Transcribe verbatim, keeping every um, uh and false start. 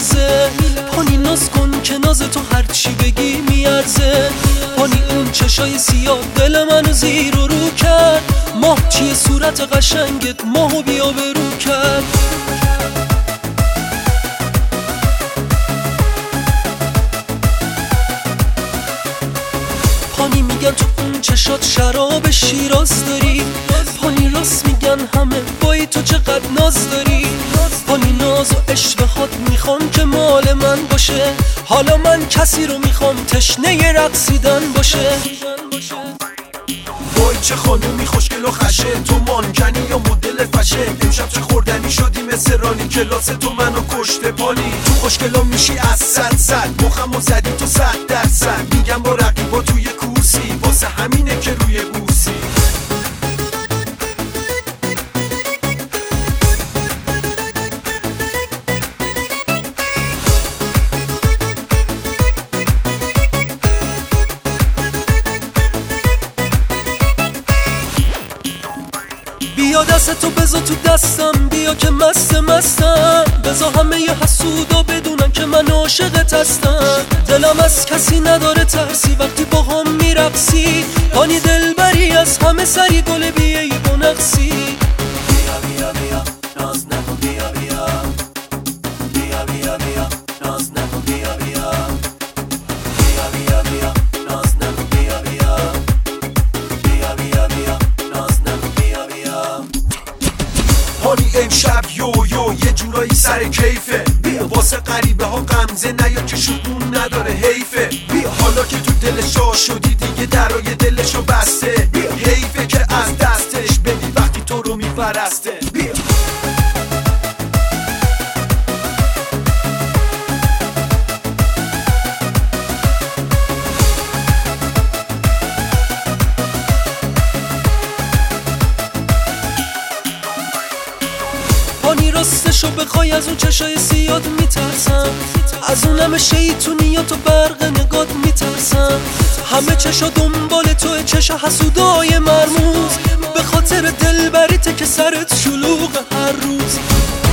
میلرزه. پانی ناز کن که ناز تو هرچی بگی میارزه. پانی اون چشای سیاه دل منو زیر و رو کرد. ماه چیه صورت قشنگت ماهو بیا برو کرد. پانی میگن تو اون چشات شراب شیراز داری. پانی راست میگن همه بایی تو چقدر ناز داری. پانی ناز و اشتهات میخوام که مال من باشه. حالا من کسی رو میخوام تشنه رقصیدن باشه. وای چه خانومی خوشگل و خشه. تو مانکنی یا مدل فشه. امشب چه خوردنی شدی مثل رانی. کلاس تو منو کشته پانی. تو خوشگلا میشی از صد صد. مخمو زدی تو صد درصد. میگم با رقیبا توی کورسی. واسه همینه که روی بورسی. بیا دست تو بذار تو دستم. بیا که مست مستم. بذار همه ی حسودا بدونن که من عاشقت هستم. دلم از کسی نداره ترسی وقتی با هم میرقصی. پانی دلبری از همه سری گل بیایی با نقصی. بیا بیا بیا ناز نکن. بیا بیا بیا بیا بیا ناز نکن. بیا بیا بیا بیا بیا ناز نکن. بیا بیا بیا بیا بیا ناز نکن. بیا بیا پانی امشب یو یو یه جورایی سر کیفه. بیا واسه غریبه ها غمزه نیا که شگون نداره حیفه. بیا حالا که تو دلش جا شدی دیگه درای دلشو بسته. بیا حیفه که از دستش بدی وقتی تو رو میپرسته. بیا پانی راستشو بخوای از اون چشای سیاد میترسم. از اونم شیطونیات و برق نگات میترسم. همه چشا دنبال توه. چشا حسودای مرموز. به خاطر دلبریته که سرت شلوغ هر روز.